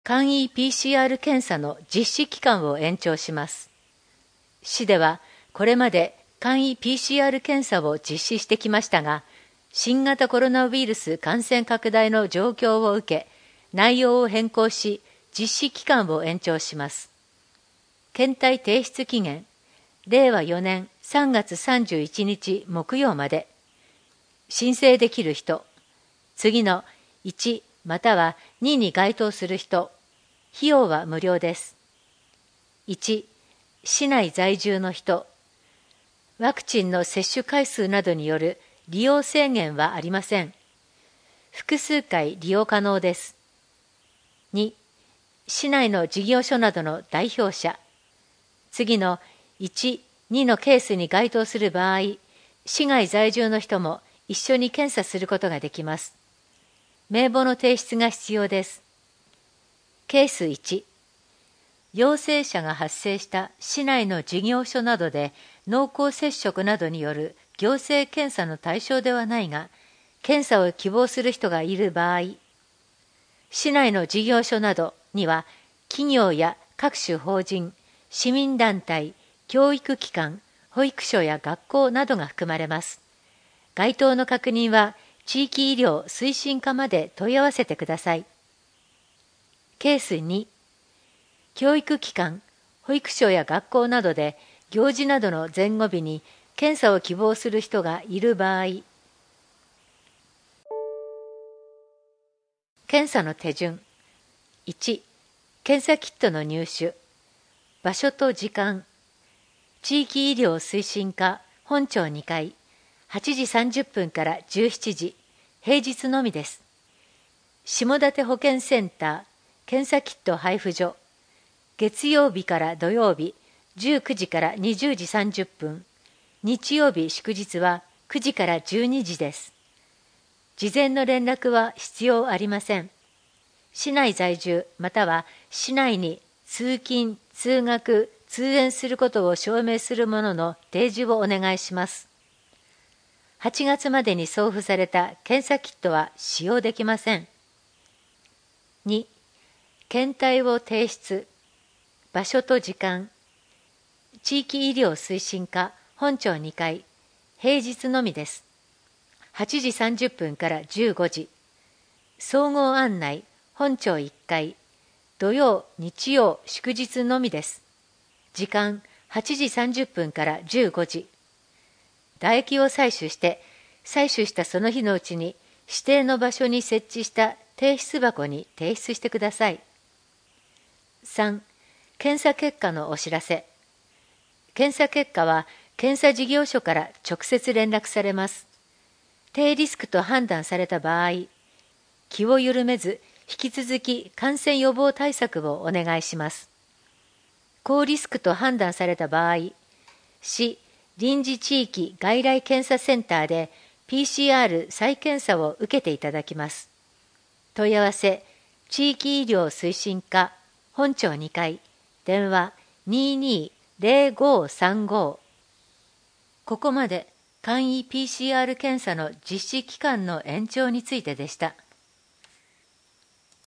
簡易 PCR 検査の実施期間を延長します。市ではこれまで簡易 PCR 検査を実施してきましたが、新型コロナウイルス感染拡大の状況を受け、内容を変更し、実施期間を延長します。検体提出期限、令和4年3月31日木曜まで。申請できる人、次の1または2に該当する人、費用は無料です。1、市内在住の人、ワクチンの接種回数などによる利用制限はありません。複数回利用可能です。2、市内の事業所などの代表者、次の1、2のケースに該当する場合、市外在住の人も一緒に検査することができます。名簿の提出が必要です。ケース1、陽性者が発生した市内の事業所などで濃厚接触などによる行政検査の対象ではないが、検査を希望する人がいる場合、市内の事業所などには企業や各種法人、市民団体、教育機関、保育所や学校などが含まれます。該当の確認は地域医療推進課まで問い合わせてください。ケース2、教育機関、保育所や学校などで行事などの前後日に検査を希望する人がいる場合、検査の手順。1、検査キットの入手。場所と時間。地域医療推進課本庁2階、8時30分から17時、平日のみです。下館保健センター、検査キット配布所。月曜日から土曜日、19時から20時30分。日曜日祝日は9時から12時です。事前の連絡は必要ありません。市内在住または市内に通勤・通学・通園することを証明するものの提示をお願いします。8月までに送付された検査キットは使用できません。2、検体を提出。場所と時間。地域医療推進課本庁2階、平日のみです。8時30分から15時。総合案内本庁1階、土曜・日曜・祝日のみです。時間8時30分から15時。唾液を採取して、採取したその日のうちに指定の場所に設置した提出箱に提出してください。3、検査結果のお知らせ。検査結果は検査事業所から直接連絡されます。低リスクと判断された場合、気を緩めず引き続き感染予防対策をお願いします。高リスクと判断された場合、市臨時地域外来検査センターで PCR 再検査を受けていただきます。問い合わせ、地域医療推進課本庁2階、電話220535。ここまで簡易 PCR 検査の実施期間の延長についてでした。